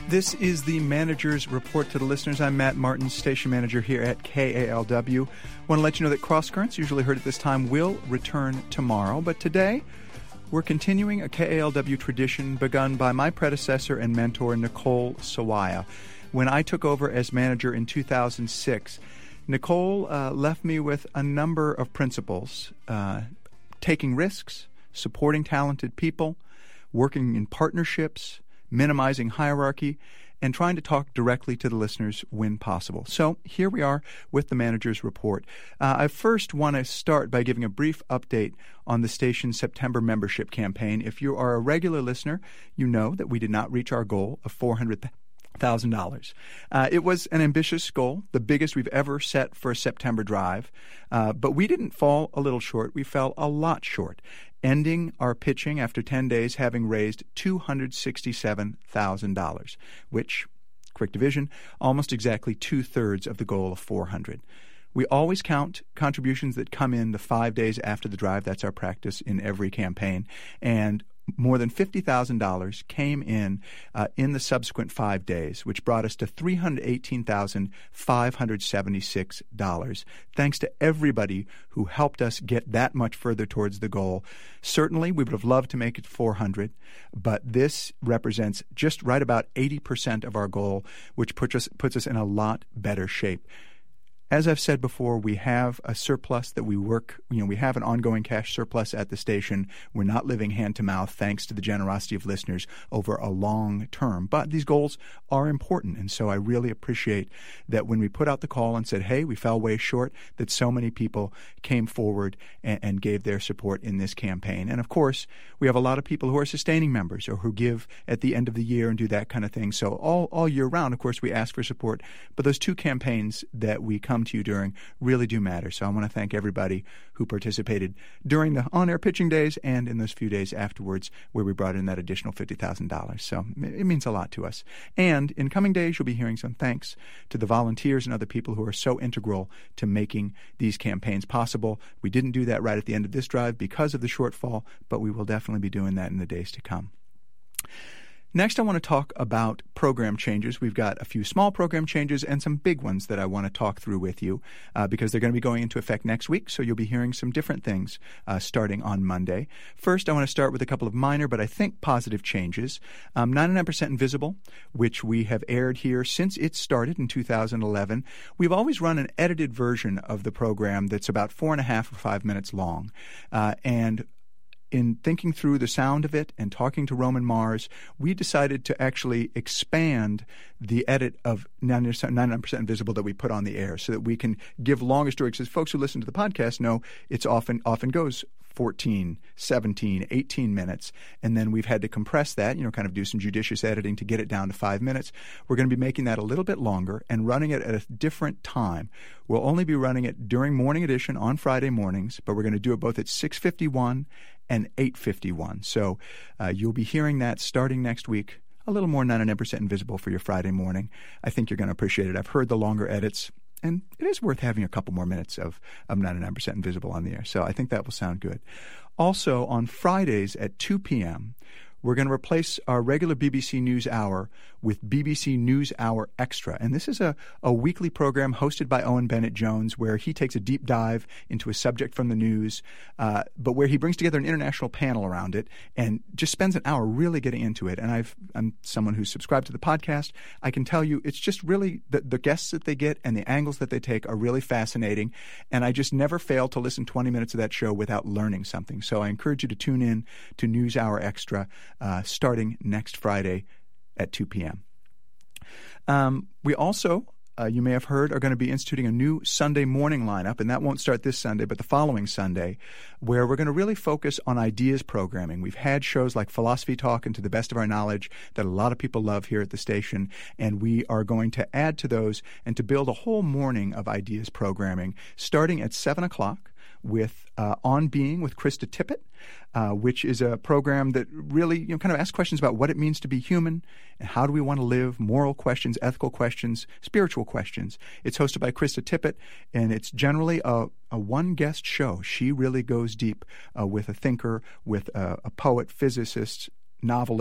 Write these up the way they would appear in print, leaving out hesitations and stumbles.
This is the Manager's Report to the listeners. I'm Matt Martin, station manager here at KALW. Want to let you know that Cross Currents, usually heard at this time, will return tomorrow. But today, we're continuing a KALW tradition begun by my predecessor and mentor, Nicole Sawaya. When I took over as manager in 2006, Nicole left me with a number of principles: taking risks, supporting talented people, working in partnerships, minimizing hierarchy, and trying to talk directly to the listeners when possible. So here we are with the Manager's Report. I first want to start by giving a brief update on the station's September membership campaign. If you are a regular listener, you know that we did not reach our goal of $400,000. It was an ambitious goal, the biggest we've ever set for a September drive, but we didn't fall a little short. We fell a lot short, ending our pitching after 10 days having raised $267,000, which, quick division, almost exactly two-thirds of the goal of $400,000. We always count contributions that come in the 5 days after the drive. That's our practice in every campaign. And more than $50,000 came in the subsequent 5 days, which brought us to $318,576. Thanks to everybody who helped us get that much further towards the goal. Certainly, we would have loved to make it $400,000, but this represents just right about 80% of our goal, which puts us in a lot better shape. As I've said before, we have a surplus that we work, we have an ongoing cash surplus at the station. We're not living hand to mouth thanks to the generosity of listeners over a long term. But these goals are important. And so I really appreciate that when we put out the call and said, hey, we fell way short, that so many people came forward and gave their support in this campaign. And of course, we have a lot of people who are sustaining members or who give at the end of the year and do that kind of thing. So all year round, of course, we ask for support. But those two campaigns that we come to you during really do matter. So I want to thank everybody who participated during the on-air pitching days and in those few days afterwards where we brought in that additional $50,000. So it means a lot to us. And in coming days, you'll be hearing some thanks to the volunteers and other people who are so integral to making these campaigns possible. We didn't do that right at the end of this drive because of the shortfall, but we will definitely be doing that in the days to come. Next, I want to talk about program changes. We've got a few small program changes and some big ones that I want to talk through with you because they're going to be going into effect next week, so you'll be hearing some different things starting on Monday. First, I want to start with a couple of minor but I think positive changes. 99% Invisible, which we have aired here since it started in 2011. We've always run an edited version of the program that's about 4.5 or 5 minutes long. And in thinking through the sound of it and talking to Roman Mars, we decided to actually expand the edit of 99% Invisible that we put on the air so that we can give longer stories. Because folks who listen to the podcast know it's often goes 14, 17, 18 minutes, and then we've had to compress that, kind of do some judicious editing to get it down to 5 minutes. We're going to be making that a little bit longer and running it at a different time. We'll only be running it during Morning Edition on Friday mornings, but we're going to do it both at 6:51 and 8:51. So you'll be hearing that starting next week, a little more 99% Invisible for your Friday morning. I think you're going to appreciate it. I've heard the longer edits, and it is worth having a couple more minutes of 99% Invisible on the air. So I think that will sound good. Also, on Fridays at 2 p.m., we're going to replace our regular BBC News Hour with BBC News Hour Extra. And this is a weekly program hosted by Owen Bennett-Jones where he takes a deep dive into a subject from the news, but where he brings together an international panel around it and just spends an hour really getting into it. And I'm someone who's subscribed to the podcast. I can tell you it's just really the guests that they get and the angles that they take are really fascinating. And I just never fail to listen 20 minutes of that show without learning something. So I encourage you to tune in to News Hour Extra starting next Friday at 2 p.m. We also, you may have heard, are going to be instituting a new Sunday morning lineup, and that won't start this Sunday, but the following Sunday, where we're going to really focus on ideas programming. We've had shows like Philosophy Talk and To the Best of Our Knowledge that a lot of people love here at the station, and we are going to add to those and to build a whole morning of ideas programming starting at 7 o'clock with On Being with Krista Tippett, which is a program that really kind of asks questions about what it means to be human and how do we want to live, moral questions, ethical questions, spiritual questions. It's hosted by Krista Tippett, and it's generally a one-guest show. She really goes deep with a thinker, with a poet, physicist, novelist,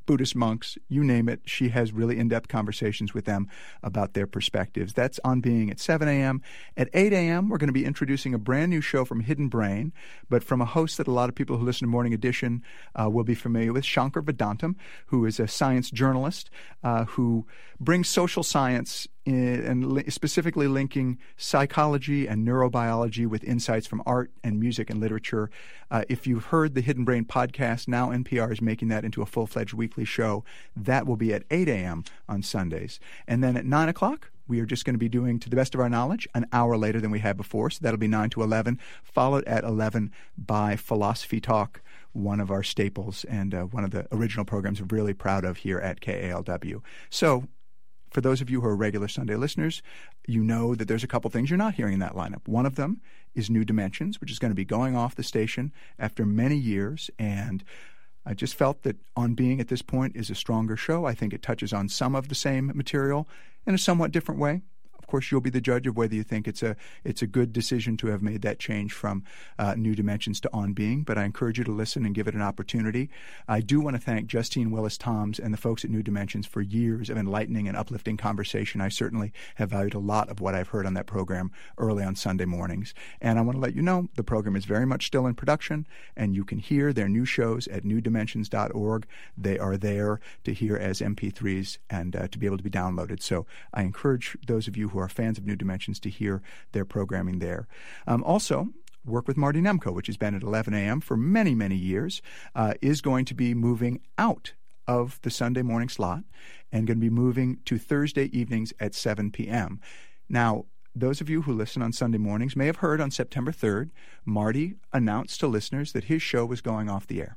Buddhist monks, you name it. She has really in-depth conversations with them about their perspectives. That's On Being at 7 a.m. At 8 a.m., we're going to be introducing a brand new show from Hidden Brain, but from a host that a lot of people who listen to Morning Edition will be familiar with, Shankar Vedantam, who is a science journalist who brings social science and specifically linking psychology and neurobiology with insights from art and music and literature. If you've heard the Hidden Brain podcast, now NPR is making that into a full-fledged weekly show. That will be at 8 a.m. on Sundays. And then at 9 o'clock, we are just going to be doing, to the best of our knowledge, an hour later than we had before. So that'll be 9 to 11, followed at 11 by Philosophy Talk, one of our staples and one of the original programs we're really proud of here at KALW. So for those of you who are regular Sunday listeners, you know that there's a couple things you're not hearing in that lineup. One of them is New Dimensions, which is going to be going off the station after many years. And I just felt that On Being at this point is a stronger show. I think it touches on some of the same material in a somewhat different way. Of course, you'll be the judge of whether you think it's a good decision to have made that change from New Dimensions to On Being, but I encourage you to listen and give it an opportunity. I do want to thank Justine Willis-Toms and the folks at New Dimensions for years of enlightening and uplifting conversation. I certainly have valued a lot of what I've heard on that program early on Sunday mornings. And I want to let you know the program is very much still in production, and you can hear their new shows at newdimensions.org. They are there to hear as MP3s and to be able to be downloaded. So I encourage those of you who are fans of New Dimensions to hear their programming there. Also, Work with Marty Nemko, which has been at 11 a.m. for many, many years, is going to be moving out of the Sunday morning slot and going to be moving to Thursday evenings at 7 p.m. Now, those of you who listen on Sunday mornings may have heard on September 3rd, Marty announced to listeners that his show was going off the air.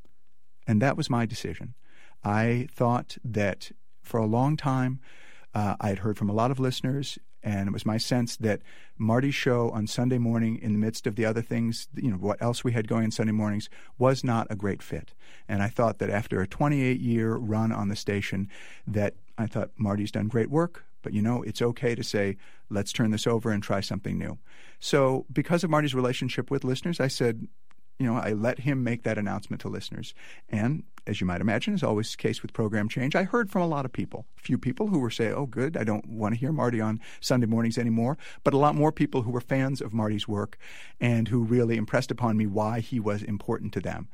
And that was my decision. I thought that for a long time, I had heard from a lot of listeners, and it was my sense that Marty's show on Sunday morning, in the midst of the other things, what else we had going on Sunday mornings, was not a great fit. And I thought that after a 28-year run on the station, that I thought Marty's done great work, but it's okay to say, let's turn this over and try something new. So because of Marty's relationship with listeners, I said, I let him make that announcement to listeners. And as you might imagine, is always the case with program change, I heard from a lot of people. A few people who were saying, oh, good, I don't want to hear Marty on Sunday mornings anymore. But a lot more people who were fans of Marty's work and who really impressed upon me why he was important to them.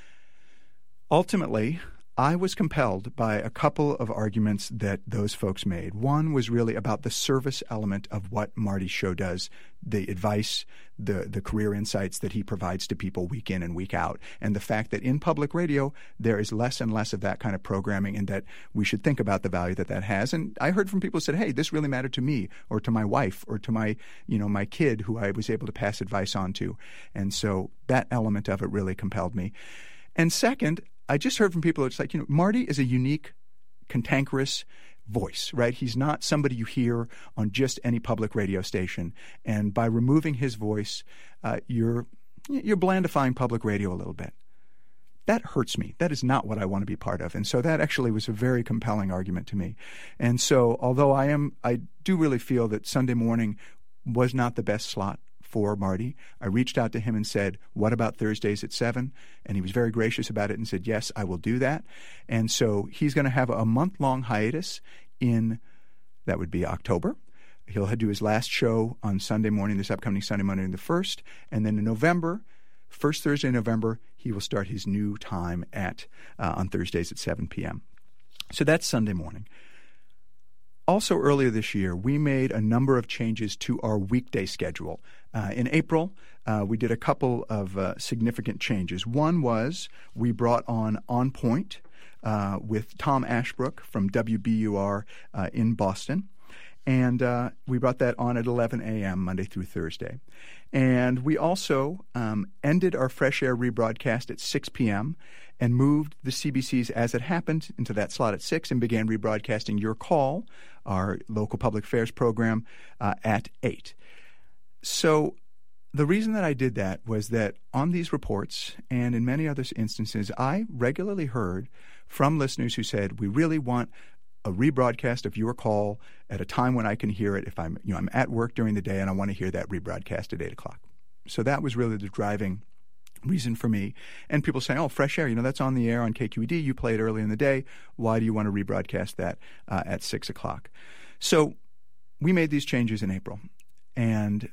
Ultimately, I was compelled by a couple of arguments that those folks made. One was really about the service element of what Marty's show does, the advice, the career insights that he provides to people week in and week out, and the fact that in public radio there is less and less of that kind of programming, and that we should think about the value that has. And I heard from people who said, hey, this really mattered to me or to my wife or to my kid who I was able to pass advice on to. And so that element of it really compelled me. And second, I just heard from people, it's like, Marty is a unique, cantankerous voice, right? He's not somebody you hear on just any public radio station. And by removing his voice, you're blandifying public radio a little bit. That hurts me. That is not what I want to be part of. And so that actually was a very compelling argument to me. And so although I do really feel that Sunday morning was not the best slot for Marty, I reached out to him and said, what about Thursdays at 7? And he was very gracious about it and said, yes, I will do that. And so he's going to have a month-long hiatus that would be October. He'll do his last show on Sunday morning, this upcoming Sunday morning, the 1st. And then in November, first Thursday in November, he will start his new time on Thursdays at 7 p.m. So that's Sunday morning. Also, earlier this year, we made a number of changes to our weekday schedule. In April, we did a couple of significant changes. One was we brought On Point with Tom Ashbrook from WBUR in Boston. And we brought that on at 11 a.m. Monday through Thursday. And we also ended our Fresh Air rebroadcast at 6 p.m. and moved the CBCs as it happened into that slot at 6 and began rebroadcasting Your Call, our local public affairs program, at 8. So the reason that I did that was that on these reports and in many other instances, I regularly heard from listeners who said, we really want a rebroadcast of Your Call at a time when I can hear it if I'm at work during the day and I want to hear that rebroadcast at 8 o'clock. So that was really the driving reason for me. And people say, oh, Fresh Air, that's on the air on KQED. You play it early in the day. Why do you want to rebroadcast that at 6 o'clock? So we made these changes in April. And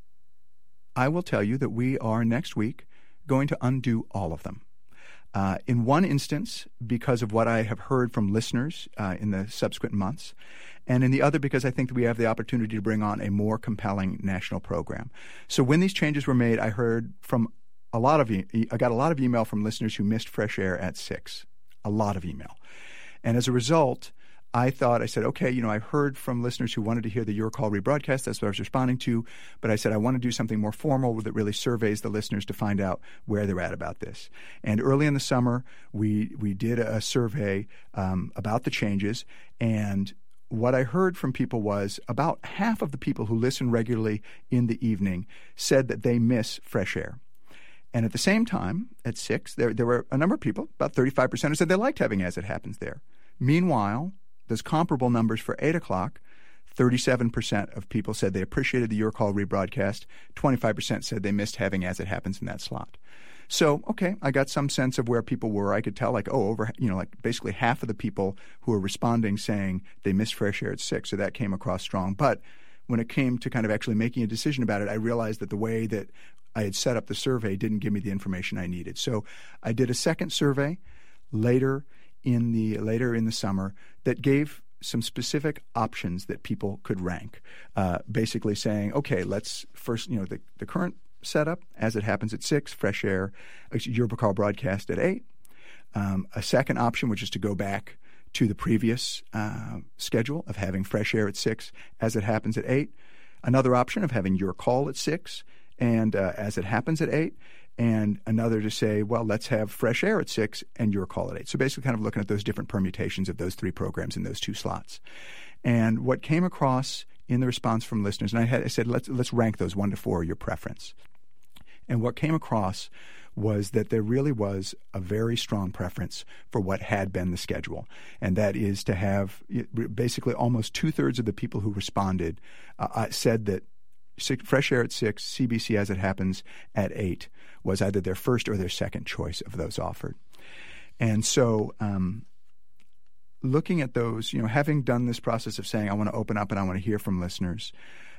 I will tell you that we are next week going to undo all of them. In one instance, because of what I have heard from listeners in the subsequent months, and in the other because I think that we have the opportunity to bring on a more compelling national program. So when these changes were made, I heard from I got a lot of email from listeners who missed Fresh Air at 6, a lot of email. And as a result, I said, okay, I heard from listeners who wanted to hear the Your Call rebroadcast. That's what I was responding to. But I said, I want to do something more formal that really surveys the listeners to find out where they're at about this. And early in the summer, we did a survey about the changes. And what I heard from people was about half of the people who listen regularly in the evening said that they miss Fresh Air. And at the same time, at 6, there were a number of people, about 35%, who said they liked having As It Happens there. Meanwhile, those comparable numbers for 8 o'clock, 37% of people said they appreciated the Your Call rebroadcast. 25% said they missed having As It Happens in that slot. So, okay, I got some sense of where people were. I could tell, basically half of the people who were responding saying they missed Fresh Air at 6, so that came across strong. But when it came to kind of actually making a decision about it, I realized that the way that I had set up the survey didn't give me the information I needed. So I did a second survey later in the summer that gave some specific options that people could rank, basically saying, okay, let's first, the current setup, As It Happens at 6, Fresh Air, Your Call broadcast at 8. A second option, which is to go back to the previous schedule of having Fresh Air at 6, As It Happens at 8. Another option of having Your Call at 6 and As It Happens at 8. And another to say, well, let's have Fresh Air at 6 and Your Call at 8. So basically kind of looking at those different permutations of those three programs in those two slots. And what came across in the response from listeners, and I said, let's rank those 1 to 4, your preference. And what came across was that there really was a very strong preference for what had been the schedule. And that is to have basically almost 2/3 of the people who responded said that Fresh Air at 6, CBC As It Happens at 8 was either their first or their second choice of those offered. And so looking at those, having done this process of saying I want to open up and I want to hear from listeners,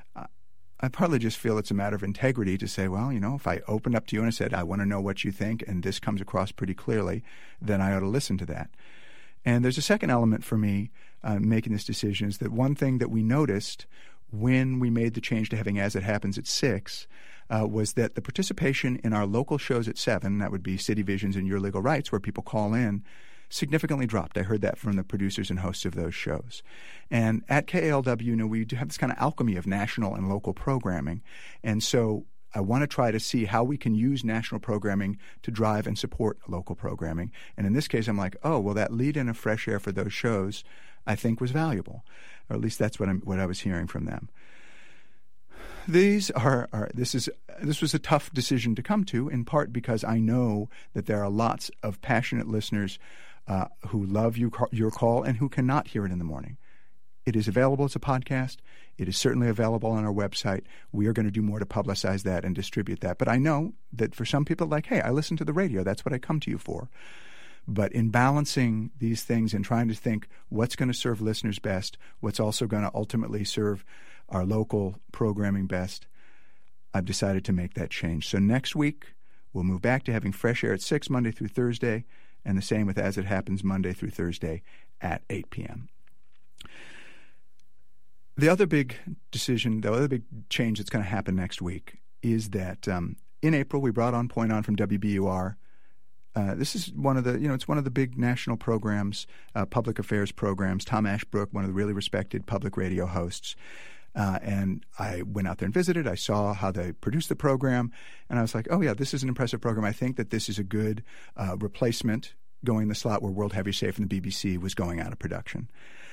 I partly just feel it's a matter of integrity to say, well, if I opened up to you and I said, I want to know what you think and this comes across pretty clearly, then I ought to listen to that. And there's a second element for me making this decision is that one thing that we noticed when we made the change to having As It Happens at 6 was that the participation in our local shows at 7, that would be City Visions and Your Legal Rights, where people call in, significantly dropped. I heard that from the producers and hosts of those shows. And at KALW, we have this kind of alchemy of national and local programming. And so I want to try to see how we can use national programming to drive and support local programming. And in this case, I'm like, oh, well, that lead-in of Fresh Air for those shows I think was valuable, or at least that's what I was hearing from them. This was a tough decision to come to, in part because I know that there are lots of passionate listeners who love Your Call and who cannot hear it in the morning. It is available as a podcast. It is certainly available on our website. We are going to do more to publicize that and distribute that. But I know that for some people, hey, I listen to the radio. That's what I come to you for. But in balancing these things and trying to think what's going to serve listeners best, what's also going to ultimately serve our local programming best, I've decided to make that change. So next week, we'll move back to having Fresh Air at 6 Monday through Thursday, and the same with As It Happens Monday through Thursday at 8 p.m. The other big change that's going to happen next week is that in April we brought on Point On from WBUR. This is one of the, it's one of the big national programs, public affairs programs. Tom Ashbrook, one of the really respected public radio hosts. And I went out there and visited. I saw how they produced the program, and I was like, oh, yeah, this is an impressive program. I think that this is a good replacement going in the slot where World Heavy Safe and the BBC was going out of production.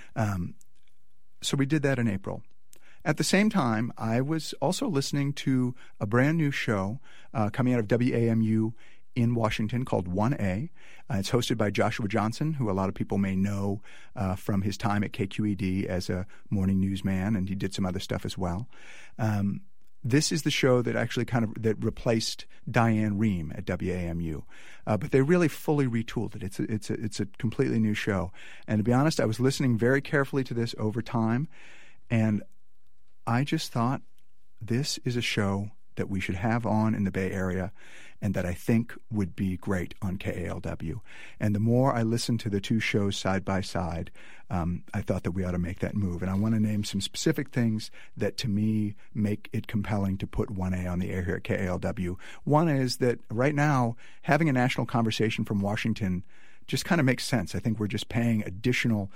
So we did that in April. At the same time, I was also listening to a brand new show coming out of WAMU in Washington called 1A. It's hosted by Joshua Johnson, who a lot of people may know from his time at KQED as a morning newsman, and he did some other stuff as well. This is the show that actually that replaced Diane Rehm at WAMU, but they really fully retooled it. It's a completely new show. And to be honest, I was listening very carefully to this over time, and I just thought this is a show that we should have on in the Bay Area and that I think would be great on KALW. And the more I listened to the two shows side by side, I thought that we ought to make that move. And I want to name some specific things that, to me, make it compelling to put 1A on the air here at KALW. One is that right now, having a national conversation from Washington just kind of makes sense. I think we're just paying additional,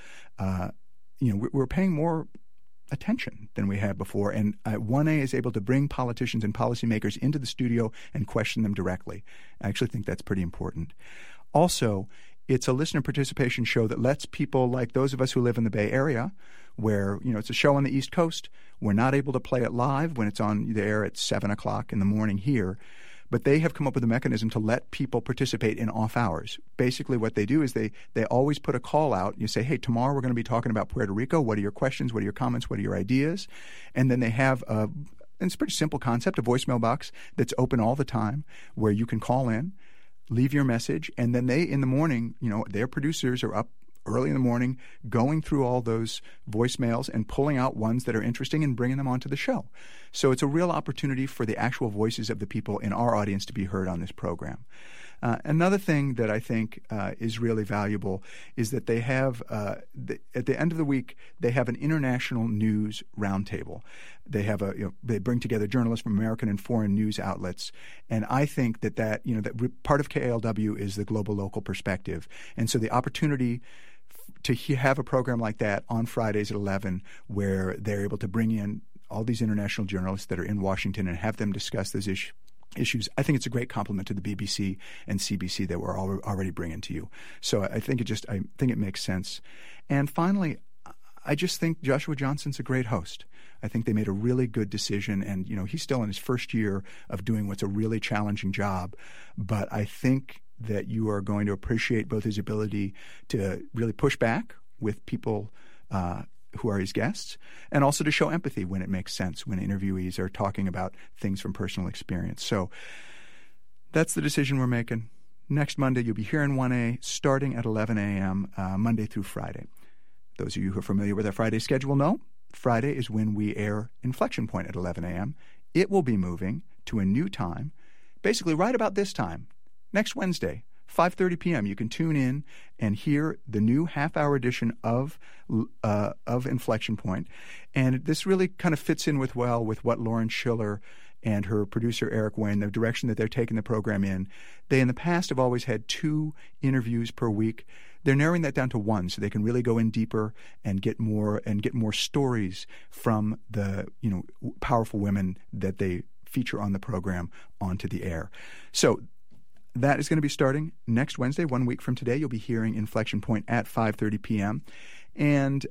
we're paying more attention than we had before. And 1A is able to bring politicians and policymakers into the studio and question them directly. I actually think that's pretty important. Also, it's a listener participation show that lets people like those of us who live in the Bay Area, where, it's a show on the East Coast. We're not able to play it live when it's on the air at 7 o'clock in the morning here. But they have come up with a mechanism to let people participate in off hours. Basically what they do is they always put a call out. You say, hey, tomorrow we're going to be talking about Puerto Rico. What are your questions? What are your comments? What are your ideas? And then they have and it's a pretty simple concept, a voicemail box that's open all the time where you can call in, leave your message, and then they, in the morning, their producers are up early in the morning going through all those voicemails and pulling out ones that are interesting and bringing them onto the show. So it's a real opportunity for the actual voices of the people in our audience to be heard on this program. Another thing that I think is really valuable is that they have, at the end of the week, they have an international news roundtable. They have they bring together journalists from American and foreign news outlets, and I think that part of KALW is the global local perspective, and so the opportunity to have a program like that on Fridays at 11, where they're able to bring in all these international journalists that are in Washington and have them discuss those issues, I think it's a great compliment to the BBC and CBC that we're already bringing to you. So I think it makes sense. And finally, I just think Joshua Johnson's a great host. I think they made a really good decision, and he's still in his first year of doing what's a really challenging job. But I think that you are going to appreciate both his ability to really push back with people who are his guests, and also to show empathy when it makes sense, when interviewees are talking about things from personal experience. So that's the decision we're making. Next Monday, you'll be here in 1A starting at 11 a.m., Monday through Friday. Those of you who are familiar with our Friday schedule know Friday is when we air Inflection Point at 11 a.m. It will be moving to a new time, basically right about this time, next Wednesday, 5:30 p.m. You can tune in and hear the new half-hour edition of Inflection Point. And this really kind of fits in with what Lauren Schiller and her producer Eric Wayne, the direction that they're taking the program in. They in the past have always had 2 interviews per week. They're narrowing that down to 1 so they can really go in deeper and get more stories from the powerful women that they feature on the program onto the air. So that is going to be starting next Wednesday, 1 week from today. You'll be hearing Inflection Point at 5:30 p.m. And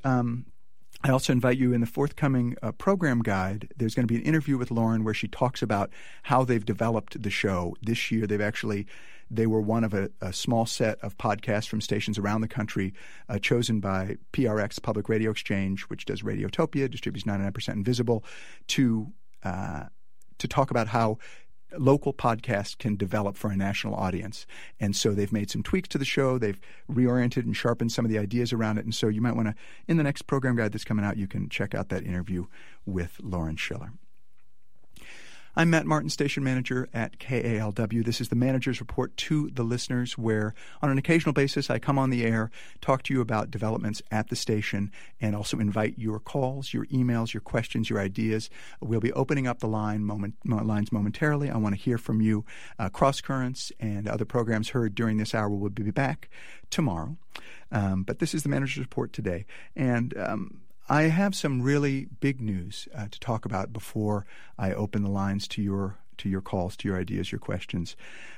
I also invite you in the forthcoming program guide. There's going to be an interview with Lauren where she talks about how they've developed the show. This year, they were one of a small set of podcasts from stations around the country chosen by PRX, Public Radio Exchange, which does Radiotopia, distributes 99% Invisible, to talk about how local podcasts can develop for a national audience. And so they've made some tweaks to the show. They've reoriented and sharpened some of the ideas around it. And so you might want to, in the next program guide that's coming out, you can check out that interview with Lauren Schiller. I'm Matt Martin, station manager at KALW. This is the manager's report to the listeners, where on an occasional basis I come on the air, talk to you about developments at the station, and also invite your calls, your emails, your questions, your ideas. We'll be opening up the lines momentarily. I want to hear from you. Cross Currents and other programs heard during this hour will be back tomorrow. But this is the manager's report today. And I have some really big news to talk about before I open the lines to your calls, to your ideas, your questions.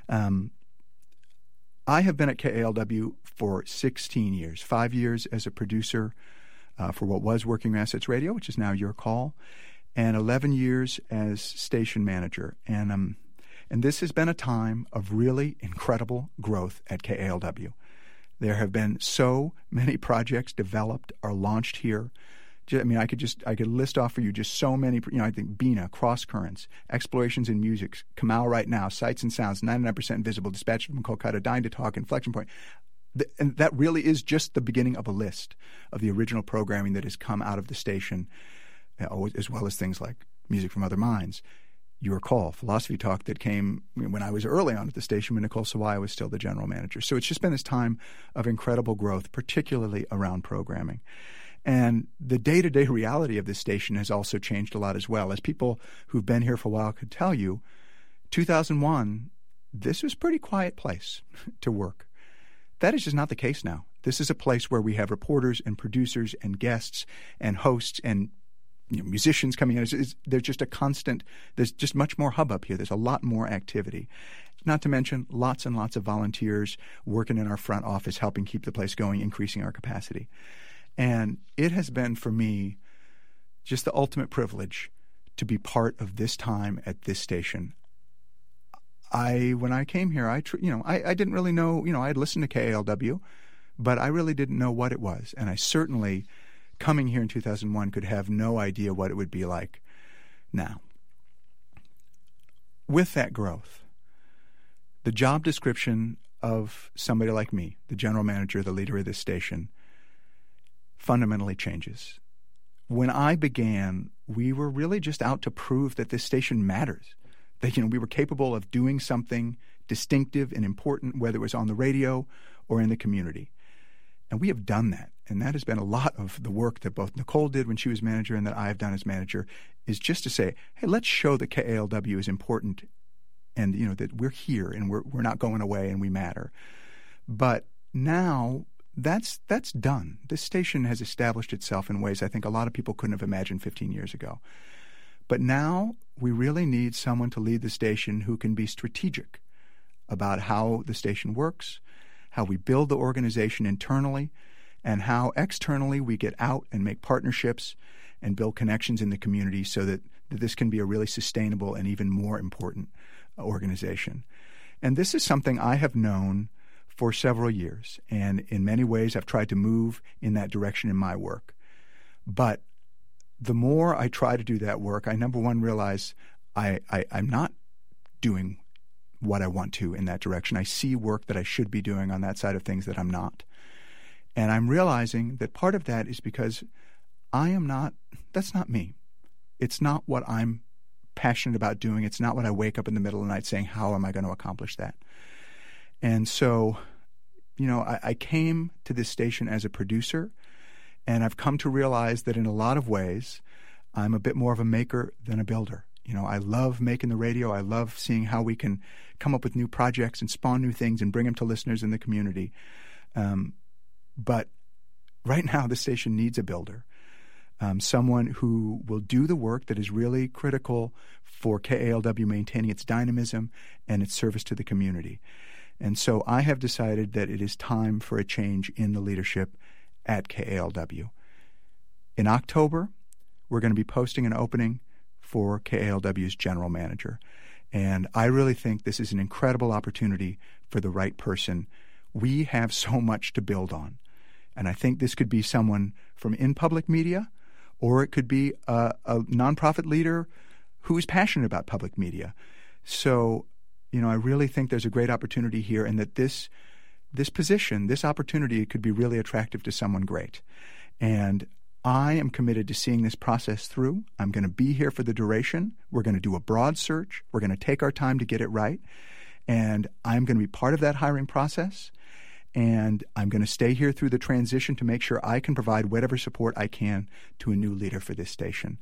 I have been at KALW for 16 years, 5 years as a producer for what was Working Assets Radio, which is now Your Call, and 11 years as station manager. And this has been a time of really incredible growth at KALW. There have been so many projects developed or launched here, I could list off for you just so many. I think Bina, Cross Currents, Explorations in Music, Kamau Right Now, Sights and Sounds, 99% Invisible, Dispatch from Kolkata, Dying to Talk, Inflection Point. And that really is just the beginning of a list of the original programming that has come out of the station, as well as things like Music from Other Minds. Your Call, Philosophy Talk, that came when I was early on at the station when Nicole Sawaya was still the general manager. So it's just been this time of incredible growth, particularly around programming. And the day-to-day reality of this station has also changed a lot as well. As people who've been here for a while could tell you, 2001, this was a pretty quiet place to work. That is just not the case now. This is a place where we have reporters and producers and guests and hosts and musicians coming in. There's just a constant, there's just much more hubbub here. There's a lot more activity. Not to mention lots and lots of volunteers working in our front office, helping keep the place going, increasing our capacity. And it has been for me just the ultimate privilege to be part of this time at this station. When I came here, I didn't really know, I had listened to KALW, but I really didn't know what it was. And I certainly, coming here in 2001, could have no idea what it would be like now. With that growth, the job description of somebody like me, the general manager, the leader of this station, fundamentally changes. When I began, we were really just out to prove that this station matters, that we were capable of doing something distinctive and important, whether it was on the radio or in the community. And we have done that. And that has been a lot of the work that both Nicole did when she was manager and that I have done as manager, is just to say, hey, let's show that KALW is important and that we're here and we're not going away and we matter. But now that's done. This station has established itself in ways I think a lot of people couldn't have imagined 15 years ago. But now we really need someone to lead the station who can be strategic about how the station works, how we build the organization internally, and how externally we get out and make partnerships and build connections in the community so that this can be a really sustainable and even more important organization. And this is something I have known for several years, and in many ways I've tried to move in that direction in my work. But the more I try to do that work, I, number one, realize I'm not doing what I want to in that direction. I see work that I should be doing on that side of things that I'm not. And I'm realizing that part of that is because that's not me. It's not what I'm passionate about doing. It's not what I wake up in the middle of the night saying, how am I going to accomplish that? And so, I came to this station as a producer, and I've come to realize that in a lot of ways, I'm a bit more of a maker than a builder. I love making the radio. I love seeing how we can come up with new projects and spawn new things and bring them to listeners in the community. But right now, the station needs a builder, someone who will do the work that is really critical for KALW maintaining its dynamism and its service to the community. And so I have decided that it is time for a change in the leadership at KALW. In October, we're going to be posting an opening for KALW's general manager. And I really think this is an incredible opportunity for the right person. We have so much to build on. And I think this could be someone from in public media, or it could be a nonprofit leader who is passionate about public media. So, I really think there's a great opportunity here, and that this position, this opportunity could be really attractive to someone great. And I am committed to seeing this process through. I'm going to be here for the duration. We're going to do a broad search. We're going to take our time to get it right. And I'm going to be part of that hiring process. And I'm going to stay here through the transition to make sure I can provide whatever support I can to a new leader for this station.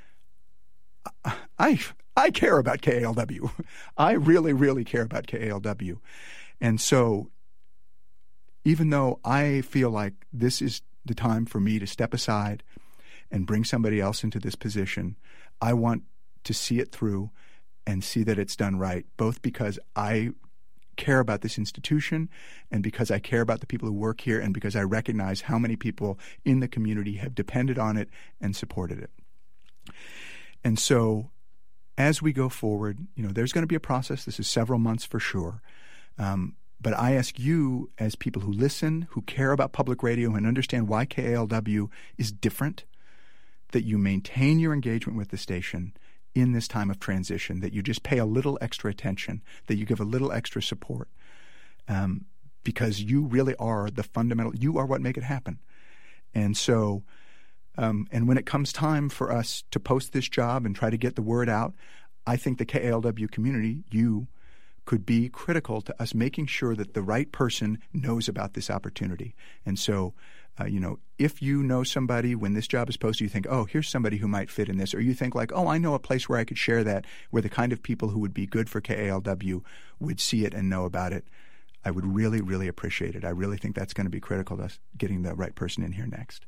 I care about KALW. I really, really care about KALW. And so even though I feel like this is the time for me to step aside and bring somebody else into this position, I want to see it through and see that it's done right, both because I care about this institution and because I care about the people who work here and because I recognize how many people in the community have depended on it and supported it. And so as we go forward, there's going to be a process. This is several months for sure. But I ask you, as people who listen, who care about public radio and understand why KALW is different that you maintain your engagement with the station in this time of transition, that you just pay a little extra attention, that you give a little extra support, because you really are the fundamental, you are what make it happen. And so, and when it comes time for us to post this job and try to get the word out, I think the KALW community, you, could be critical to us making sure that the right person knows about this opportunity. And so, if you know somebody when this job is posted, you think, oh, here's somebody who might fit in this, or you think like, oh, I know a place where I could share that, where the kind of people who would be good for KALW would see it and know about it, I would really, really appreciate it. I really think that's going to be critical to us getting the right person in here next.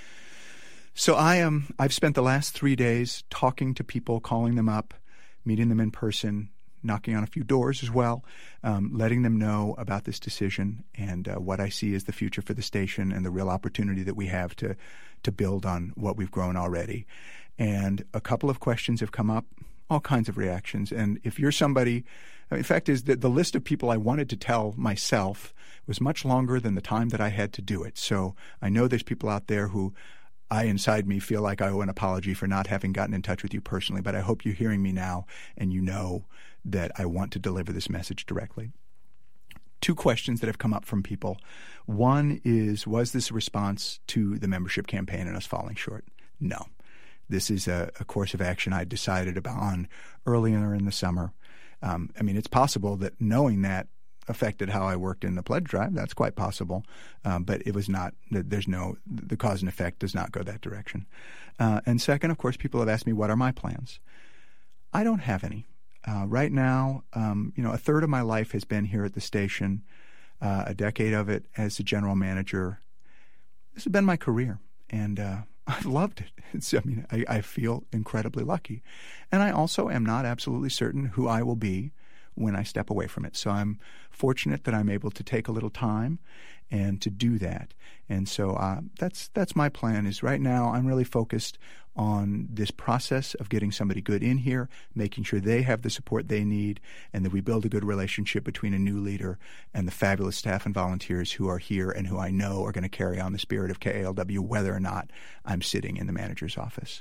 So I've spent the last 3 days talking to people, calling them up, meeting them in person, knocking on a few doors as well, letting them know about this decision and what I see as the future for the station and the real opportunity that we have to build on what we've grown already. And a couple of questions have come up, all kinds of reactions. And if you're somebody, in fact, is that the list of people I wanted to tell myself was much longer than the time that I had to do it. So I know there's people out there who I inside me feel like I owe an apology for not having gotten in touch with you personally, but I hope you're hearing me now and you know that I want to deliver this message directly. 2 questions that have come up from people. One is, was this a response to the membership campaign and us falling short? No. This is a course of action I decided about on earlier in the summer. It's possible that knowing that affected how I worked in the pledge drive. That's quite possible. But it was not, the cause and effect does not go that direction. And second, of course, people have asked me, what are my plans? I don't have any. Right now, a third of my life has been here at the station, a decade of it as the general manager. This has been my career, and I've loved it. I feel incredibly lucky. And I also am not absolutely certain who I will be when I step away from it. So I'm fortunate that I'm able to take a little time and to do that. And so that's my plan. Is right now I'm really focused on this process of getting somebody good in here, making sure they have the support they need, and that we build a good relationship between a new leader and the fabulous staff and volunteers who are here and who I know are going to carry on the spirit of KALW, whether or not I'm sitting in the manager's office.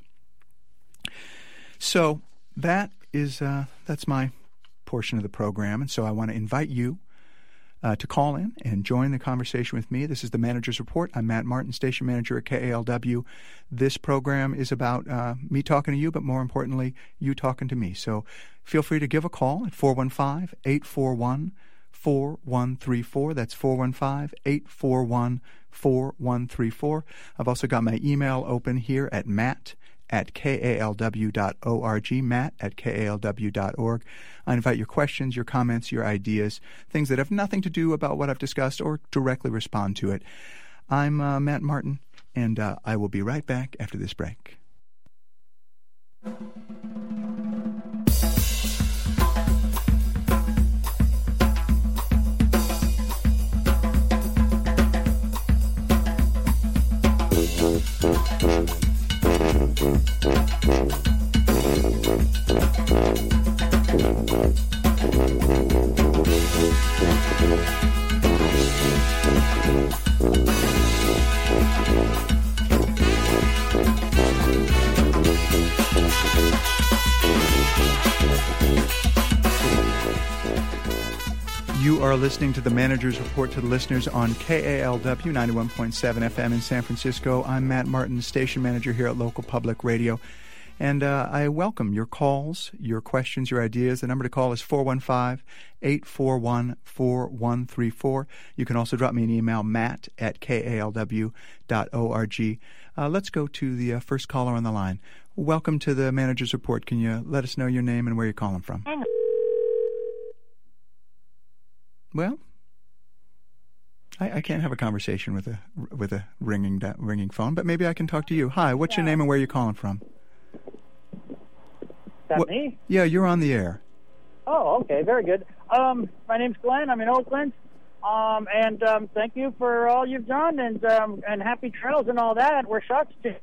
So that's my portion of the program, and so I want to invite you to call in and join the conversation with me. This is the Manager's Report. I'm Matt Martin, station manager at KALW. This program is about me talking to you, but more importantly, you talking to me. So feel free to give a call at 415-841-4134. That's 415-841-4134. I've also got my email open here at matt@kalw.org, matt@kalw.org. I invite your questions, your comments, your ideas, things that have nothing to do about what I've discussed or directly respond to it. I'm Matt Martin, and I will be right back after this break. You are listening to the Manager's Report to the listeners on KALW 91.7 FM in San Francisco. I'm Matt Martin, station manager here at Local Public Radio. And I welcome your calls, your questions, your ideas. The number to call is 415-841-4134. You can also drop me an email, matt@kalw.org. Let's go to the first caller on the line. Welcome to the Manager's Report. Can you let us know your name and where you're calling from? Well, I can't have a conversation with a ringing phone, but maybe I can talk to you. Hi, what's your name and where you're calling from? Is that me? Yeah, you're on the air. Oh, okay, very good. My name's Glenn. I'm in Oakland. And thank you for all you've done, and happy trails and all that. We're shocked to.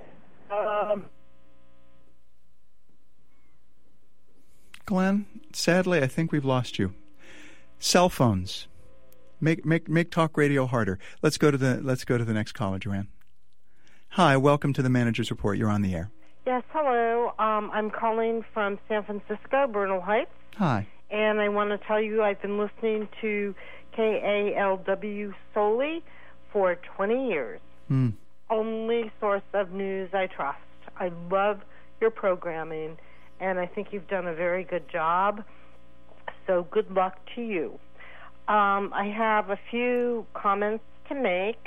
Glenn, sadly, I think we've lost you. Cell phones make talk radio harder. Let's go to the next caller, Joanne. Hi, welcome to the Manager's Report. You're on the air. Yes, hello. I'm calling from San Francisco, Bernal Heights. Hi. And I want to tell you I've been listening to KALW solely for 20 years. Only source of news I trust. I love your programming, and I think you've done a very good job. So good luck to you. I have a few comments to make.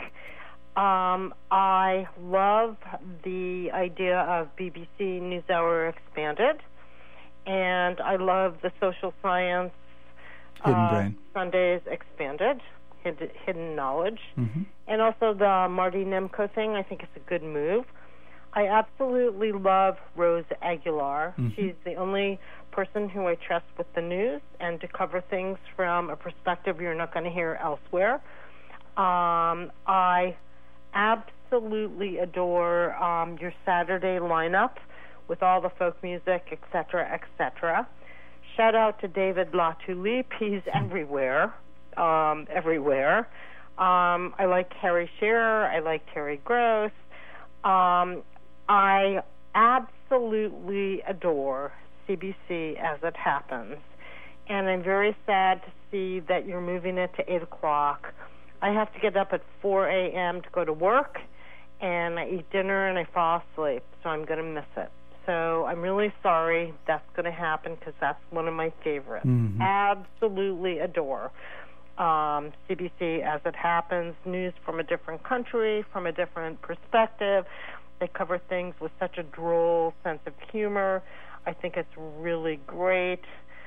I love the idea of BBC NewsHour Expanded, and I love the Social Science Hidden Brain Sundays Expanded, Hidden Knowledge, and also the Marty Nemko thing. I think it's a good move. I absolutely love Rose Aguilar. She's the only person who I trust with the news and to cover things from a perspective you're not going to hear elsewhere. I absolutely adore your Saturday lineup with all the folk music, etc., etc. Shout out to David LaTulippe. He's everywhere, everywhere. I like Harry Shearer. I like Terry Gross. I absolutely adore CBC As It Happens, and I'm very sad to see that you're moving it to 8 o'clock. I have to get up at 4 a.m. to go to work, and I eat dinner and I fall asleep, so I'm going to miss it. So I'm really sorry that's going to happen because that's one of my favorites. Absolutely adore CBC As It Happens, news from a different country, from a different perspective. They cover things with such a droll sense of humor. I think it's really great.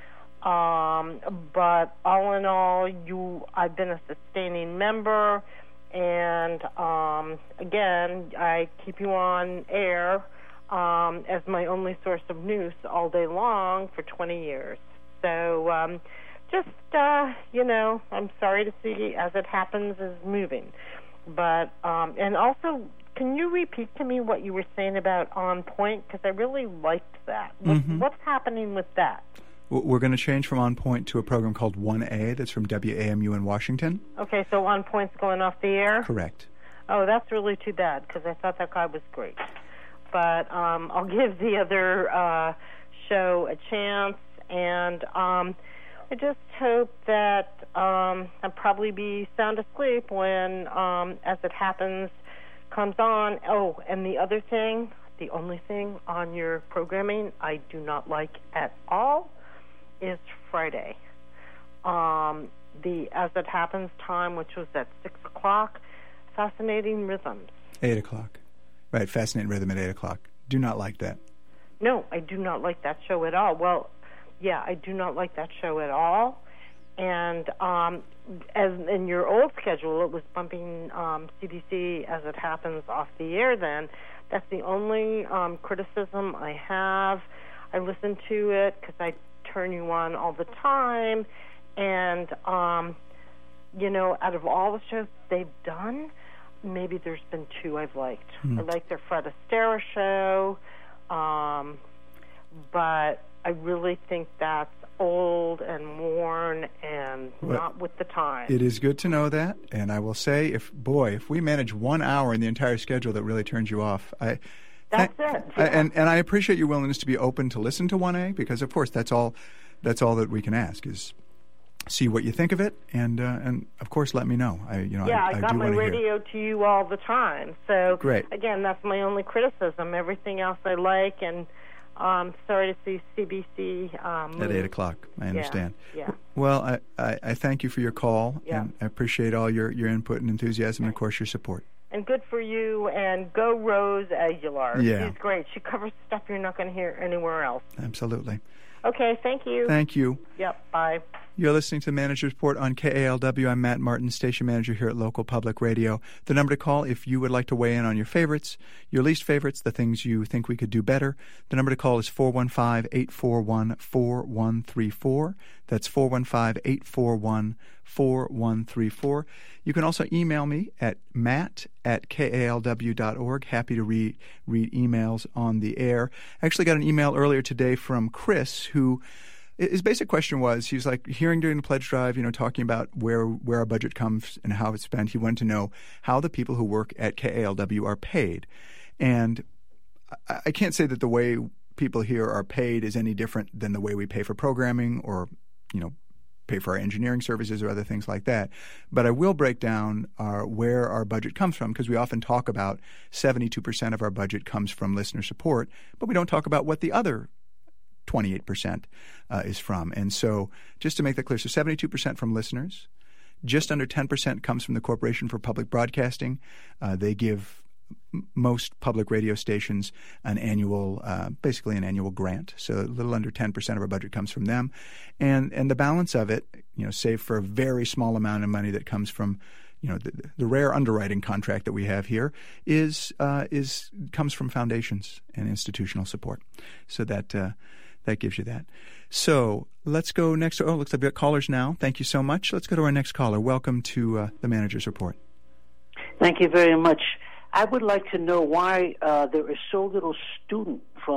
But all in all, I've been a sustaining member, and again, I keep you on air as my only source of news all day long for 20 years. So I'm sorry to see As It Happens is moving. But, and also, can you repeat to me what you were saying about On Point? Because I really liked that. What's happening with that? We're going to change from On Point to a program called 1A that's from WAMU in Washington. Okay, so On Point's going off the air? Correct. Oh, that's really too bad because I thought that guy was great. But I'll give the other show a chance, and I just hope that I'll probably be sound asleep when As It Happens comes on. Oh, and the other thing, the only thing on your programming I do not like at all is Friday. The As It Happens time, which was at 6 o'clock, Fascinating Rhythms. 8 o'clock. Right, Fascinating Rhythm at 8 o'clock. Do not like that. No, I do not like that show at all. Well, yeah, I do not like that show at all. And as in your old schedule, it was bumping CBC As It Happens off the air then. That's the only criticism I have. I listen to it because I turn you on all the time. And, out of all the shows they've done, maybe there's been 2 I've liked. I like their Fred Astaire show, but I really think that's old and worn and not with the time. It is good to know that, and I will say, if we manage 1 hour in the entire schedule that really turns you off, that's it. Yeah. And I appreciate your willingness to be open to listen to 1A because, of course, that's all that we can ask is see what you think of it, and of course, let me know. I got my radio to you all the time. So great. Again, that's my only criticism. Everything else I like, and sorry to see CBC at 8 o'clock. I understand. Yeah. Well, I thank you for your call, yeah. and I appreciate all your input and enthusiasm, and of course, your support. And good for you, and go Rose Aguilar. Yeah. She's great. She covers stuff you're not going to hear anywhere else. Absolutely. Okay, thank you. Thank you. Yep, bye. You're listening to the Manager's Report on KALW. I'm Matt Martin, station manager here at Local Public Radio. The number to call if you would like to weigh in on your favorites, your least favorites, the things you think we could do better. The number to call is 415-841-4134. That's 415-841-4134. You can also email me at matt@kalw.org. Happy to read emails on the air. I actually got an email earlier today from Chris, who his basic question was, he was like, hearing during the pledge drive, talking about where our budget comes and how it's spent. He wanted to know how the people who work at KALW are paid. And I can't say that the way people here are paid is any different than the way we pay for programming or, pay for our engineering services or other things like that. But I will break down where our budget comes from, because we often talk about 72% of our budget comes from listener support, but we don't talk about what the other 28% is from. And so just to make that clear, so 72% from listeners, just under 10% comes from the Corporation for Public Broadcasting. They give most public radio stations basically an annual grant. So a little under 10% of our budget comes from them. And the balance of it, save for a very small amount of money that comes from, the rare underwriting contract that we have here comes from foundations and institutional support. So that gives you that. So let's go next. Looks like we've got callers now. Thank you so much. Let's go to our next caller. Welcome to the Manager's Report. Thank you very much. I would like to know why there is so little student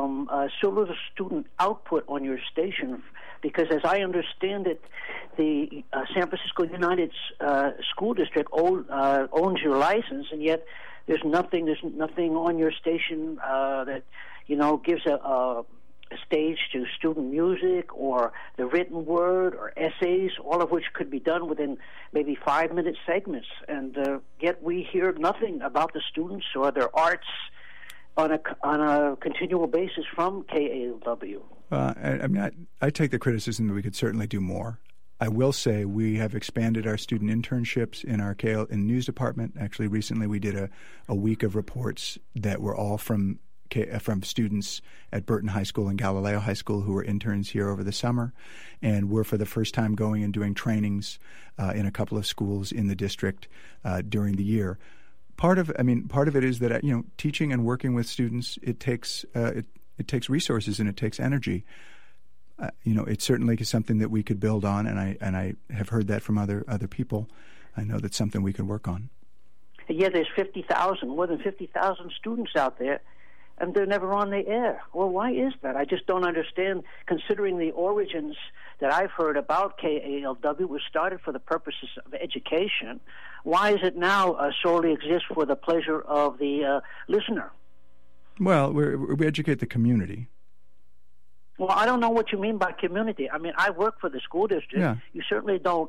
output on your station, because as I understand it, the San Francisco United School District owns your license, and yet there's nothing on your station that gives a stage to student music or the written word or essays, all of which could be done within maybe 5-minute segments. And yet we hear nothing about the students or their arts on a continual basis from KALW. I take the criticism that we could certainly do more. I will say we have expanded our student internships in our in news department. Actually, recently we did a week of reports that were all from students at Burton High School and Galileo High School who were interns here over the summer. And we're for the first time going and doing trainings in a couple of schools in the district during the year. Part of it is that teaching and working with students, it takes resources and it takes energy. It certainly is something that we could build on, and I have heard that from other people. I know that's something we can work on. Yeah, there's more than 50,000 students out there, and they're never on the air. Well, why is that? I just don't understand, considering the origins that I've heard about KALW was started for the purposes of education. Why is it now solely exist for the pleasure of the listener? Well, we educate the community. Well, I don't know what you mean by community. I work for the school district. Yeah. You certainly don't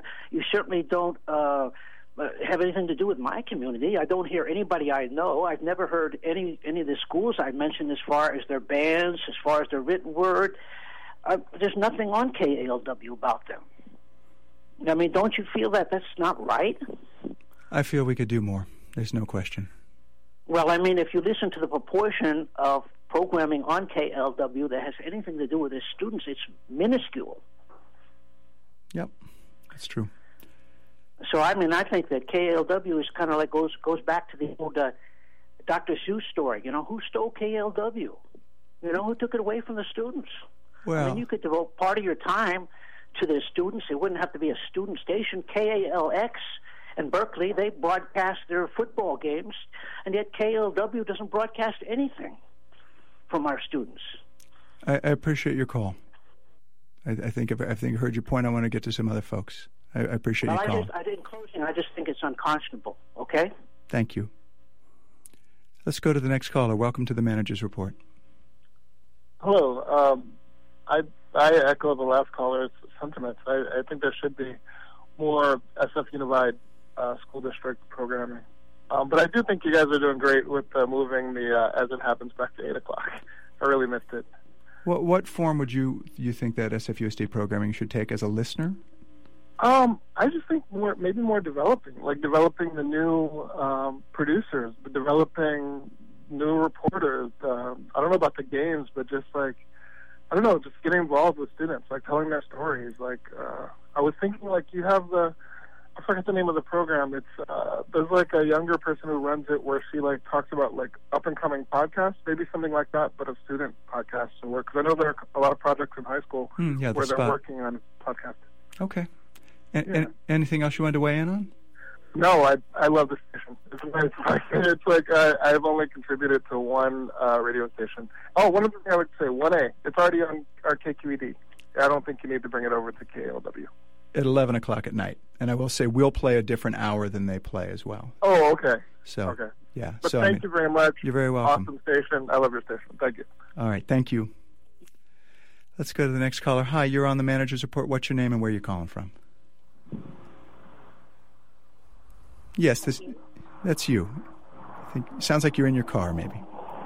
have anything to do with my community. I don't hear anybody I know. I've never heard any of the schools I mentioned as far as their bands, as far as their written word. There's nothing on KALW about them. Don't you feel that that's not right? I feel we could do more. There's no question. Well, if you listen to the proportion of programming on KALW that has anything to do with the students, it's minuscule. Yep, that's true. So, I think that KALW is kind of like goes back to the old Dr. Seuss story. Who stole KALW? Who took it away from the students? Well, you could devote part of your time to the students. It wouldn't have to be a student station. KALX in Berkeley, they broadcast their football games, and yet KALW doesn't broadcast anything from our students. I appreciate your call. I think I heard your point. I want to get to some other folks. I appreciate your call. In closing, I just think it's unconscionable, okay? Thank you. Let's go to the next caller. Welcome to the Manager's Report. Hello. I echo the last caller's sentiments. I think there should be more SF Unified school district programming. But I do think you guys are doing great with moving the As It Happens back to 8 o'clock. I really missed it. What form would you think that SFUSD programming should take as a listener? I just think maybe more developing the new producers, developing new reporters. I don't know about the games, but just just getting involved with students, telling their stories. I was thinking you have I forget the name of the program. It's there's a younger person who runs it where she talks about up and coming podcasts, maybe something like that, but of student podcasts to work. Because I know there are a lot of projects in high school where they're working on podcasts. Okay. And anything else you wanted to weigh in on? No, I love the station. It's I've only contributed to one radio station. Oh, one other thing I would say, 1A. It's already on our KQED. I don't think you need to bring it over to KLW. At 11 o'clock at night. And I will say we'll play a different hour than they play as well. Oh, okay. So, okay. Yeah. But so, thank you very much. You're very welcome. Awesome station. I love your station. Thank you. All right. Thank you. Let's go to the next caller. Hi, you're on the Manager's Report. What's your name and where are you calling from? Yes, that's you. I think sounds like you're in your car, maybe.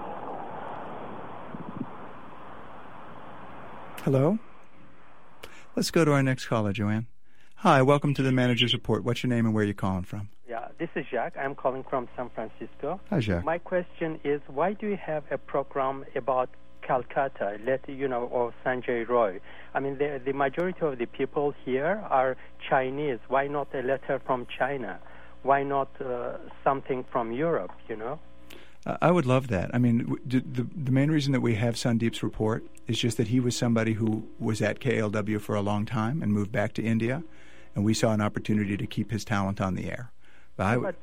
Hello? Let's go to our next caller, Joanne. Hi, welcome to the Manager's Report. What's your name and where are you calling from? Yeah, this is Jacques. I'm calling from San Francisco. Hi, Jacques. My question is, why do you have a program about Calcutta, or Sanjay Roy? I mean, the majority of the people here are Chinese. Why not a letter from China? Why not something from Europe, I would love that. I mean, the main reason that we have Sandeep's report is just that he was somebody who was at KLW for a long time and moved back to India, and we saw an opportunity to keep his talent on the air. But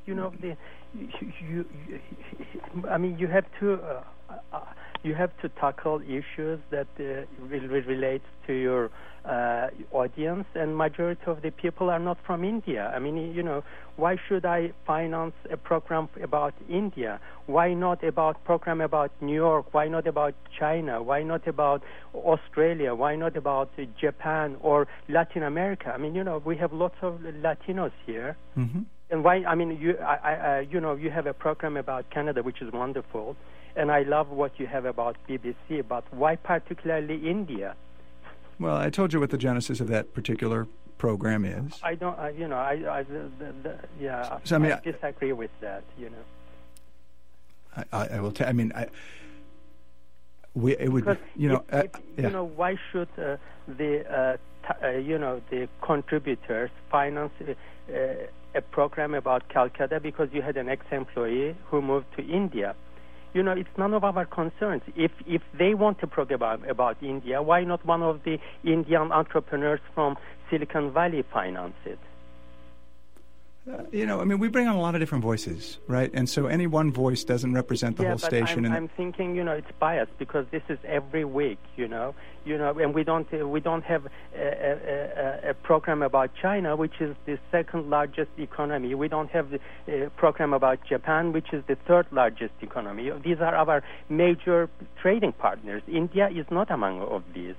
you have to tackle issues that relate to your audience, and majority of the people are not from India. I mean, why should I finance a program about India? Why not about program about New York? Why not about China? Why not about Australia? Why not about Japan or Latin America? I mean, we have lots of Latinos here. Mm-hmm. And why? I mean, you have a program about Canada, which is wonderful, and I love what you have about BBC. But why particularly India? Well, I told you what the genesis of that particular program is. I don't. I disagree with that. I will tell. I mean, it would. Because why should the contributors finance a program about Calcutta because you had an ex-employee who moved to India? It's none of our concerns. If they want to program about India, why not one of the Indian entrepreneurs from Silicon Valley finance it? I mean, we bring on a lot of different voices, right? And so any one voice doesn't represent the whole station. I'm thinking, it's biased because this is every week, and we don't have a program about China, which is the second largest economy. We don't have a program about Japan, which is the third largest economy. These are our major trading partners. India is not among of these.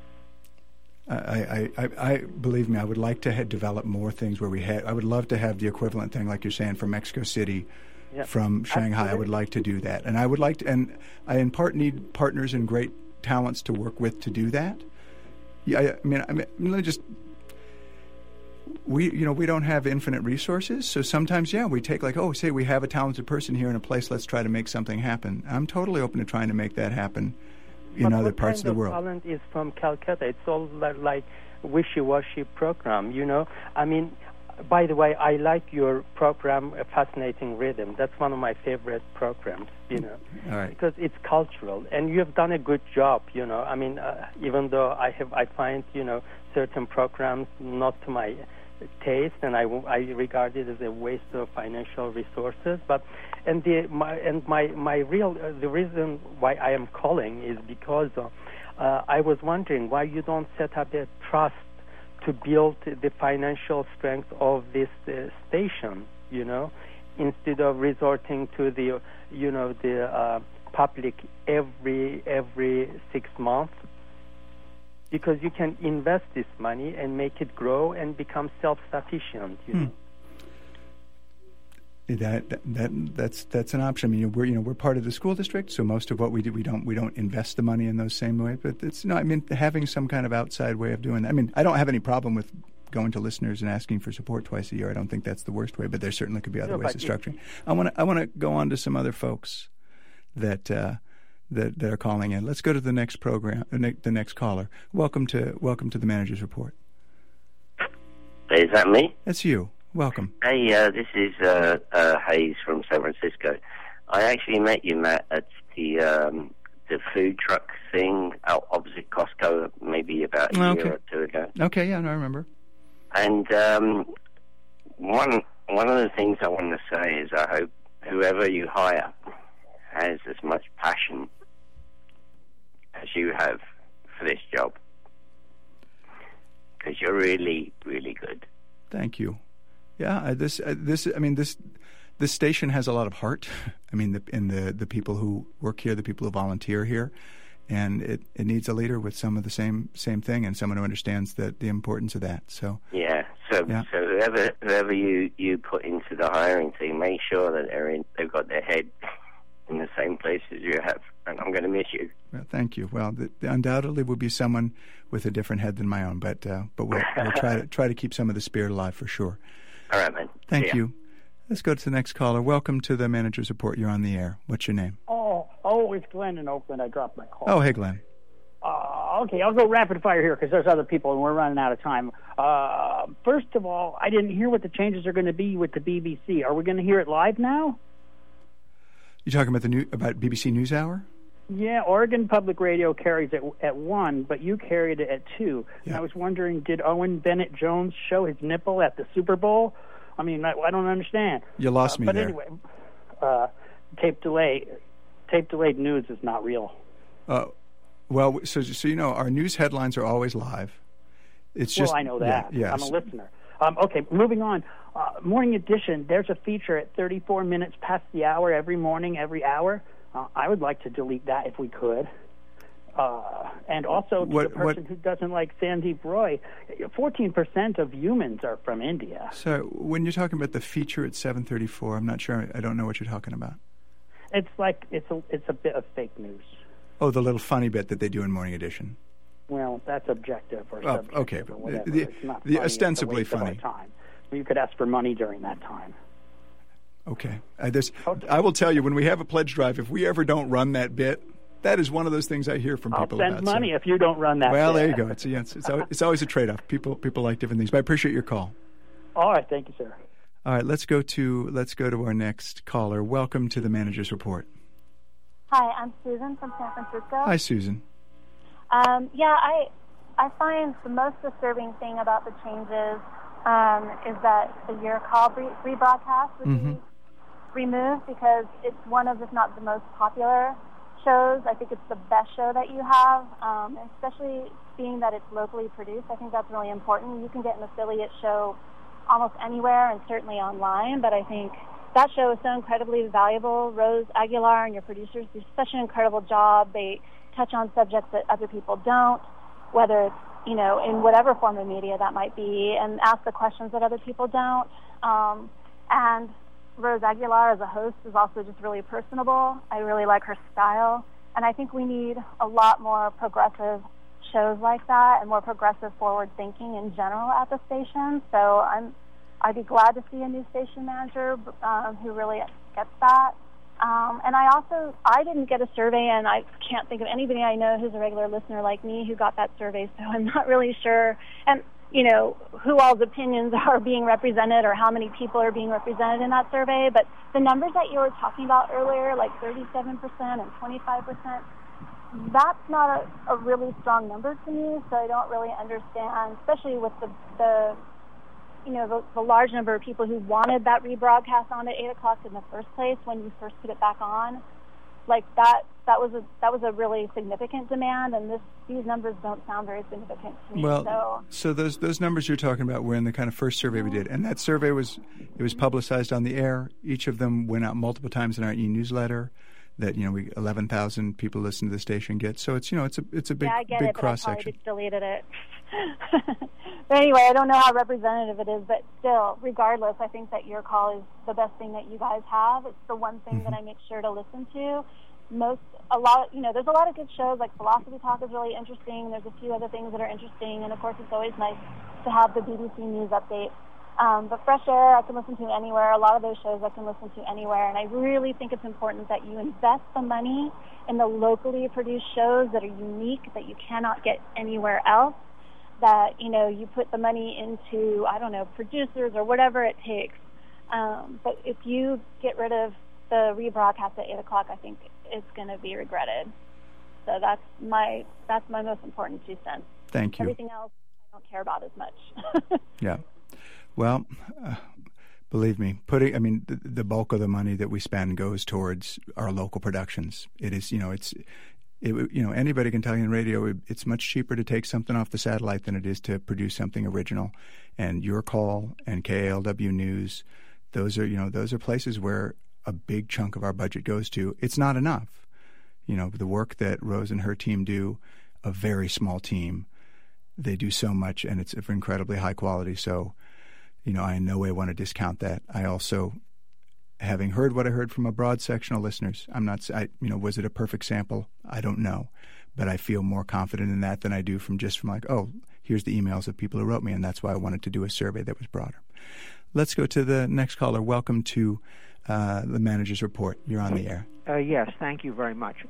I believe me, I would like to develop more things where I would love to have the equivalent thing, like you're saying, from Mexico City, from Shanghai. Absolutely. I would like to do that, and I would like to, and I in part need partners and great talents to work with to do that. Yeah, I mean, we don't have infinite resources, so sometimes we take say we have a talented person here in a place. Let's try to make something happen. I'm totally open to trying to make that happen. In other parts of the world. What kind of talent is from Calcutta? It's all like wishy-washy program, I mean, by the way, I like your program, Fascinating Rhythm. That's one of my favorite programs, All right. because it's cultural, and you have done a good job, I mean, even though I find, certain programs not to my taste, and I regard it as a waste of financial resources. But the reason why I am calling is because I was wondering why you don't set up a trust to build the financial strength of this station, instead of resorting to the public every 6 months. Because you can invest this money and make it grow and become self-sufficient. That's an option. I mean, we're part of the school district, so most of what we do, we don't invest the money in those same ways. But having some kind of outside way of doing that. I mean, I don't have any problem with going to listeners and asking for support twice a year. I don't think that's the worst way, but there certainly could be other ways of structuring. I want to go on to some other folks that are calling in. Let's go to the next program, the next caller. Welcome to the Manager's Report. Is that me? That's you. Welcome. Hey, this is Hayes from San Francisco. I actually met you, Matt, at the food truck thing out opposite Costco, maybe about a year or two ago. Okay, yeah, no, I remember. And one of the things I want to say is I hope whoever you hire has as much passion as you have for this job. because you're really, really good. Thank you. Yeah, this station has a lot of heart. I mean, the people who work here, the people who volunteer here, and it needs a leader with some of the same thing, and someone who understands the importance of that. So So whoever you put into the hiring team, make sure that they've got their head in the same place as you have. And I'm going to miss you. Well, thank you. Well, undoubtedly will be someone with a different head than my own, but we'll try to keep some of the spirit alive for sure. All right, man. Thank you. Let's go to the next caller. Welcome to the Manager's Report. You're on the air. What's your name? Oh, it's Glenn in Oakland. I dropped my call. Oh, hey, Glenn. Okay, I'll go rapid fire here because there's other people and we're running out of time. First of all, I didn't hear what the changes are going to be with the BBC. Are we going to hear it live now? You talking about BBC NewsHour? Yeah, Oregon Public Radio carries it at 1, but you carried it at 2. Yeah. And I was wondering, did Owen Bennett-Jones show his nipple at the Super Bowl? I mean, I don't understand. You lost me but there. Anyway, tape delayed news is not real. Well, so you know, our news headlines are always live. It's just I know that. Yeah, I'm a listener. Okay, moving on. Morning edition. There's a feature at 34 minutes past the hour every morning, every hour. I would like to delete that if we could. And also, to the person who doesn't like Sandeep Roy, 14% of humans are from India. So when you're talking about the feature at 7:34, I'm not sure. I don't know what you're talking about. It's like it's a bit of fake news. Oh, the little funny bit that they do in Morning Edition. Well, that's objective or subjective okay. or whatever. The it's not funny, ostensibly it's a waste funny. of our time. You could ask for money during that time. Okay. I will tell you, when we have a pledge drive, if we ever don't run that bit, that is one of those things I hear from people about. I'll send money if you don't run that well, bit. There you go. It's always a trade-off. People like different things. But I appreciate your call. All right. Thank you, sir. All right. Let's go to our next caller. Welcome to the Manager's Report. Hi, I'm Susan from San Francisco. Hi, Susan. I find the most disturbing thing about the changes is that the Your Call rebroadcast would be removed because it's one of, if not the most popular shows. I think it's the best show that you have, especially being that it's locally produced. I think that's really important. You can get an affiliate show almost anywhere and certainly online, but I think that show is so incredibly valuable. Rose Aguilar and your producers do such an incredible job. They touch on subjects that other people don't, whether it's, in whatever form of media that might be, and ask the questions that other people don't. And Rose Aguilar as a host is also just really personable. I really like her style. And I think we need a lot more progressive shows like that and more progressive forward thinking in general at the station. So I'd be glad to see a new station manager who really gets that. And I didn't get a survey, and I can't think of anybody I know who's a regular listener like me who got that survey, so I'm not really sure. And, who all's opinions are being represented or how many people are being represented in that survey. But the numbers that you were talking about earlier, like 37% and 25%, that's not a really strong number to me, so I don't really understand, especially with the large number of people who wanted that rebroadcast on at 8 o'clock in the first place when you first put it back on. Like that was a really significant demand, and these numbers don't sound very significant to me. Well, so those numbers you're talking about were in the kind of first survey we did, and that survey was publicized on the air. Each of them went out multiple times in our e-newsletter. That 11,000 people listen to the station get. So it's it's a big big cross section. I probably deleted it. But anyway, I don't know how representative it is, but still, regardless, I think that Your Call is the best thing that you guys have. It's the one thing that I make sure to listen to. There's a lot of good shows, like Philosophy Talk is really interesting. There's a few other things that are interesting, and of course, it's always nice to have the BBC News update. But Fresh Air, I can listen to anywhere. A lot of those shows I can listen to anywhere. And I really think it's important that you invest the money in the locally produced shows that are unique, that you cannot get anywhere else, that, you put the money into, producers or whatever it takes. But if you get rid of the rebroadcast at 8 o'clock, I think it's going to be regretted. So that's my most important 2 cents. Thank you. Everything else I don't care about as much. Yeah. Well, believe me, the bulk of the money that we spend goes towards our local productions. It is, anybody can tell you in radio, it's much cheaper to take something off the satellite than it is to produce something original. And Your Call and KALW News, those are places where a big chunk of our budget goes to. It's not enough. The work that Rose and her team do, a very small team, they do so much, and it's of incredibly high quality. So, I in no way want to discount that. I also, having heard what I heard from a broad section of listeners, was it a perfect sample? I don't know. But I feel more confident in that than I do from here's the emails of people who wrote me, and that's why I wanted to do a survey that was broader. Let's go to the next caller. Welcome to the Manager's Report. You're on the air. Yes, thank you very much.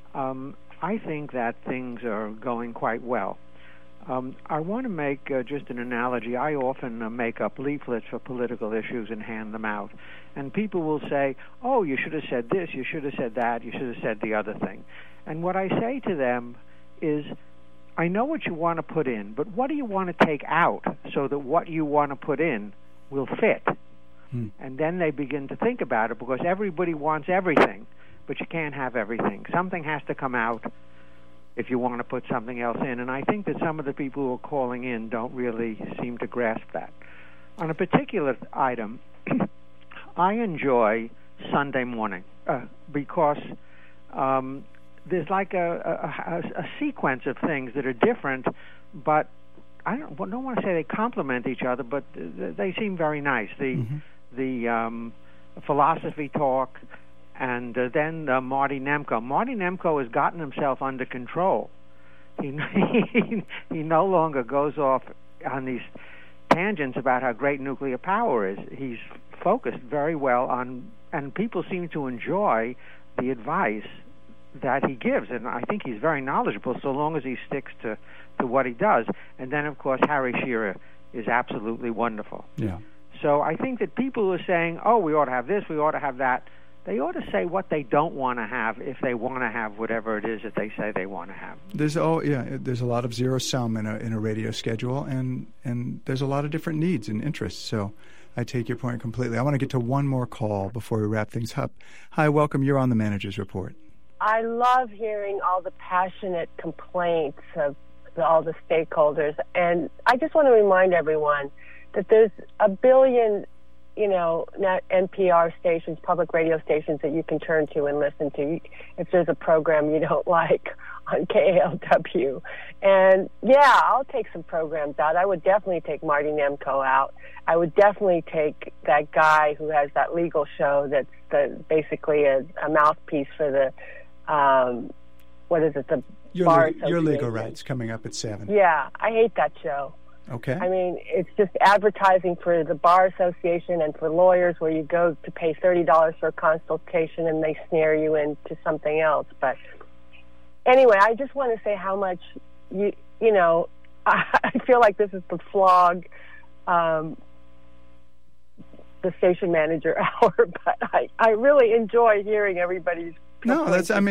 I think that things are going quite well. I want to make just an analogy. I often make up leaflets for political issues and hand them out. And people will say, oh, you should have said this, you should have said that, you should have said the other thing. And what I say to them is, I know what you want to put in, but what do you want to take out so that what you want to put in will fit? And then they begin to think about it, because everybody wants everything, but you can't have everything. Something has to come out if you want to put something else in. And I think that some of the people who are calling in don't really seem to grasp that. On a particular item, I enjoy Sunday morning because there's like a sequence of things that are different, but I don't want to say they complement each other, but they seem very nice. The philosophy talk, and then Marty Nemko. Marty Nemko has gotten himself under control. He no longer goes off on these tangents about how great nuclear power is. He's focused very well on, and people seem to enjoy the advice that he gives, and I think he's very knowledgeable so long as he sticks to what he does. And then, of course, Harry Shearer is absolutely wonderful. Yeah. So I think that people who are saying, oh, we ought to have this, we ought to have that, they ought to say what they don't want to have if they want to have whatever it is that they say they want to have. There's a lot of zero sum in a radio schedule, and there's a lot of different needs and interests. So I take your point completely. I want to get to one more call before we wrap things up. Hi, welcome. You're on the Manager's Report. I love hearing all the passionate complaints of all the stakeholders, and I just want to remind everyone that there's a billion NPR stations, public radio stations that you can turn to and listen to if there's a program you don't like on KALW. And yeah, I'll take some programs out. I would definitely take Marty Nemko out. I would definitely take that guy who has that legal show that's basically a mouthpiece for the the Your Legal Rights, coming up at 7. Yeah, I hate that show. Okay. I mean, it's just advertising for the Bar Association and for lawyers, where you go to pay $30 for a consultation and they snare you into something else. But anyway, I just want to say how much I feel like this is the flog, the station manager hour, but I really enjoy hearing everybody's. No,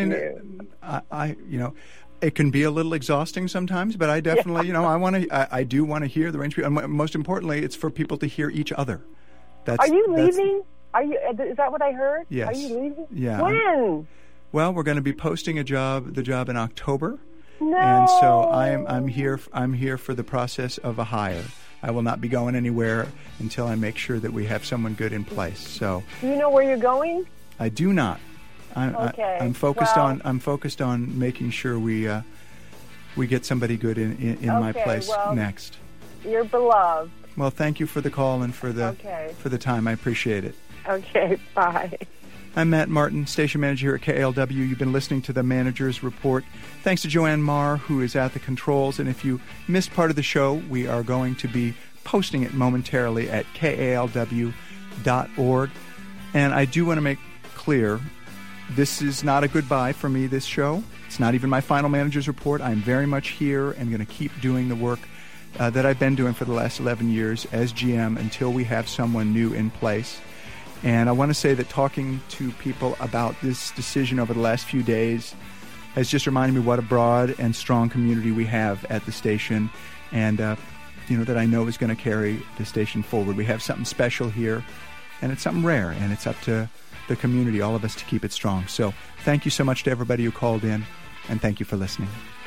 it can be a little exhausting sometimes, but I definitely, I do want to hear the range of people. And most importantly, it's for people to hear each other. Are you leaving? Is that what I heard? Yes. Are you leaving? Yeah. When? Well, we're going to be posting the job in October. No. And so I'm here for the process of a hire. I will not be going anywhere until I make sure that we have someone good in place. So. Do you know where you're going? I do not. Okay. I'm focused on making sure we get somebody good in my place next. You're beloved. Well, thank you for the call and for the time. I appreciate it. Okay, bye. I'm Matt Martin, station manager here at KALW. You've been listening to the Manager's Report. Thanks to Joanne Marr, who is at the controls. And if you missed part of the show, we are going to be posting it momentarily at KALW.org. And I do want to make clear, this is not a goodbye for me, this show. It's not even my final Manager's Report. I'm very much here and going to keep doing the work that I've been doing for the last 11 years as GM until we have someone new in place. And I want to say that talking to people about this decision over the last few days has just reminded me what a broad and strong community we have at the station, and that I know is going to carry the station forward. We have something special here, and it's something rare, and it's up to the community, all of us, to keep it strong. So thank you so much to everybody who called in. and thank you for listening.